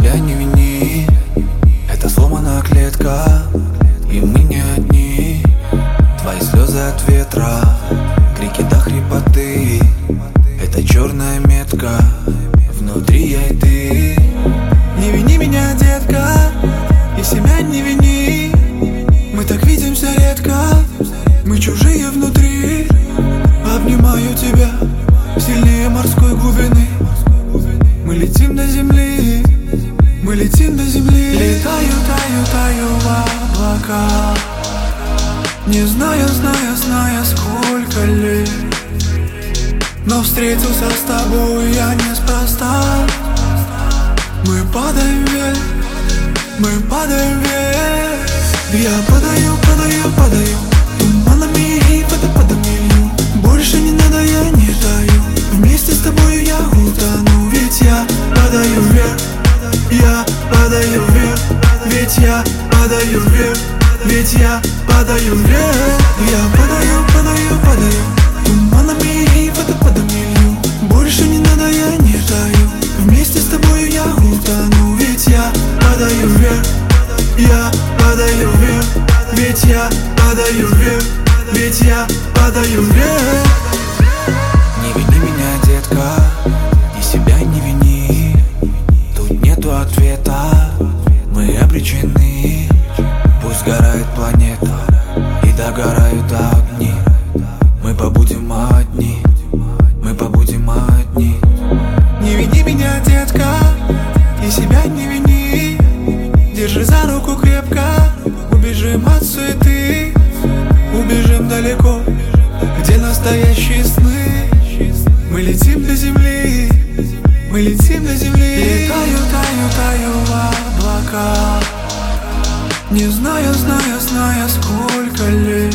себя не вини, это сломана клетка, и мы не одни. Твои слезы от ветра, крики до хрипоты, это черная метка, внутри я и ты. Не вини меня, детка, и себя не вини. Мы так видимся редко, мы чужие внутри. Обнимаю тебя сильнее морской глубины. Мы летим до земли, мы летим до земли. Летаю, таю в облака, не зная, сколько лет. Но встретился с тобой я неспроста. Мы падаем вверх, мы падаем вверх. Я падаю туманами и водопадами лью. Больше не надо, я не таю. Вместе с тобой я утону. Ведь я падаю вверх, я падаю вверх. Ведь я падаю вверх, ведь я падаю вверх. Я падаю туманами и водопадами лью. Больше не надо, я не таю. Вместе с тобой я утону. Ведь я падаю вверх, я падаю вверх. Ведь я падаю вверх, ведь я падаю вверх. Не вини меня, детка, и себя не вини. Тут нету ответа, мы обречены. Пусть сгорает планета и догорают огни. Мы побудем одни, мы побудем одни. Не вини меня, детка, и себя не вини. Держи за руку крепко, убежим от суеты. Убежим далеко, где настоящие сны. Мы летим до земли, мы летим до земли. Летаю, таю в облака, не зная, сколько лет.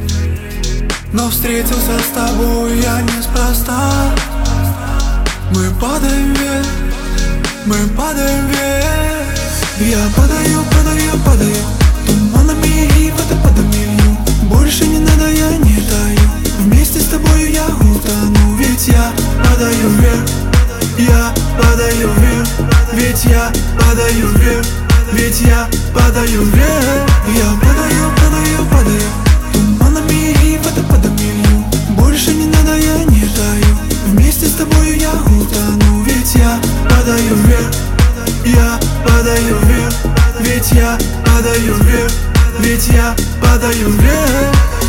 Но встретился с тобой я неспроста. Мы падаем вверх, мы падаем вверх. Я падаю туманами и водопадами лью. Больше не надо, я не таю. Вместе с тобой я утону. Ведь я падаю вверх, я падаю вверх. Ведь я падаю вверх, ведь я падаю вверх. Я падаю туманами и водопадами лью. Больше не надо, я не таю. Вместе с тобой я утону. Ведь я падаю вверх, я падаю вверх. Ведь я падаю вверх, ведь я падаю вверх.